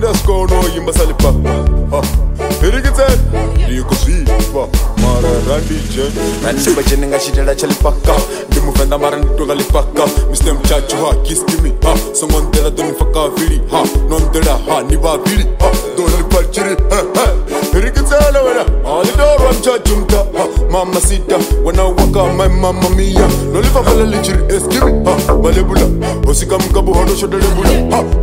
Mina skono yimba salipa Irigitsen Liko swipa Mara randi jen Randi bajene nga shidela chalipaka Ndimu venda mara nitonga lipaka Mr. Mchachu ha kiss me ha Songondela doni faka vili ha Nondela ha niba vili ha Doni palchiri Irigitsen wena Alidoro mchachu mta ha Mama sita Wana waka my mama mia Nolifa pala lichiri eskimi ha Malebula Osika mkabu hodo shodele bula ha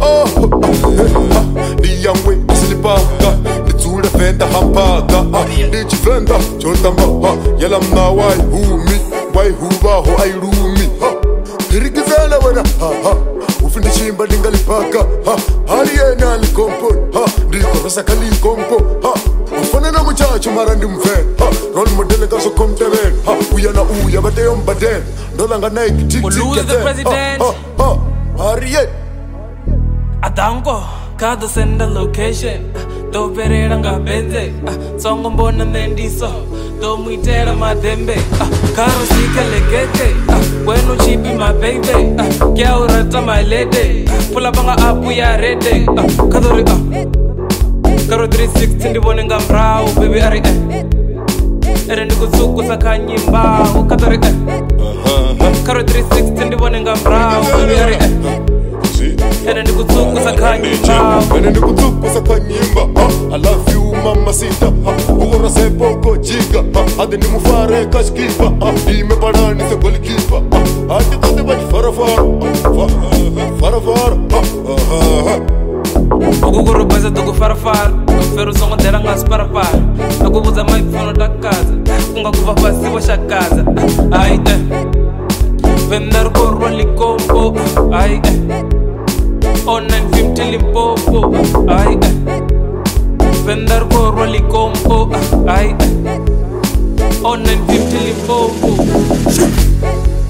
The young way silipaka Nitsula venda hampaka Nichi venda chotamba Yala mna wai humi Wai huba ho ai rumi Irigizela wena Ufindi chimba lingalipaka Aliena likompo Ndiko rasa kali kompo Ufana na muchacho mara ndi mven Role model kaso komteven Uyana uya bate yombaden Ndolanga naiki tiki Uluza the president Ariye Adanko, kada senda location Do perera nga benze Songo mbona mendiso Do muitera madembe Karo sika legete Wenu chibi my baby Kia urata my lady Pula banga apu ya rede Kadori Karo 360 ndibone nga mbrau Baby ari Ere ndikuzuku saka nyimba Kadori Karo 360 ndibone nga mbrau Baby ari Ene ndikuzuku saka nyimba Ene ndikuzuku saka nyimba I love you mama sita Ugora se poko jiga Ade ni mufare kashkipa Dime parani se golikipa Ate kote bati farafara Farafara Ukuguru beza tuku farafara Feru songo dera nga sparapara Nakubuza microphone takaza Kunga kuva pasi wa shakaza Aite Vendar korwa likompo Aite Online 50 limpopo Vendar korwa likompo Online 50 limpopo